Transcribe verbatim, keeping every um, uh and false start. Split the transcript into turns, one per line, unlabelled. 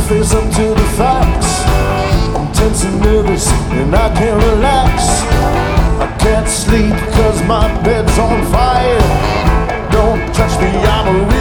face up to the facts. I'm tense and nervous and I can't relax. I can't sleep cause my bed's on fire. Don't touch me, I'm a real